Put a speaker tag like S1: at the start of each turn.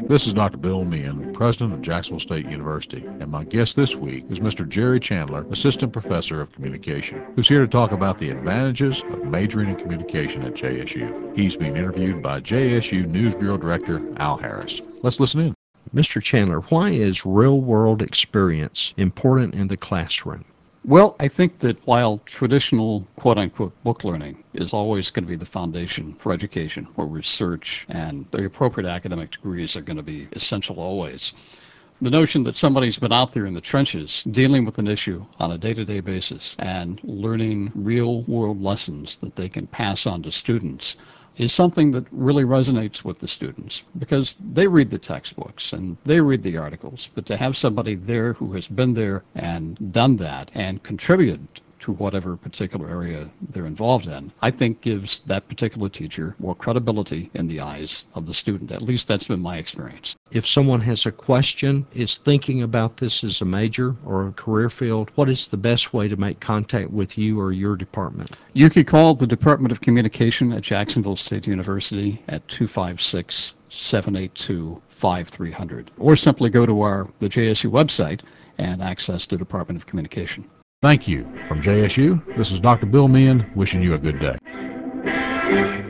S1: This is Dr. Bill Meehan, President of Jacksonville State University, and my guest this week is Mr. Jerry Chandler, Assistant Professor of Communication, who's here to talk about the advantages of majoring in communication at JSU. He's being interviewed by JSU News Bureau Director Al Harris. Let's listen in.
S2: Mr. Chandler, why is real-world experience important in the classroom?
S3: Well, I think that while traditional quote-unquote book learning is always going to be the foundation for education, where research and the appropriate academic degrees are going to be essential always, the notion that somebody's been out there in the trenches dealing with an issue on a day-to-day basis and learning real-world lessons that they can pass on to students is something that really resonates with the students, because they read the textbooks and they read the articles, but to have somebody there who has been there and done that and contributed to whatever particular area they're involved in, I think gives that particular teacher more credibility in the eyes of the student. At least that's been my experience.
S2: If someone has a question, is thinking about this as a major or a career field, what is the best way to make contact with you or your department?
S3: You could call the Department of Communication at Jacksonville State University at 256-782-5300, or simply go to the JSU website and access the Department of Communication.
S1: Thank you. From JSU, this is Dr. Bill Meehan wishing you a good day.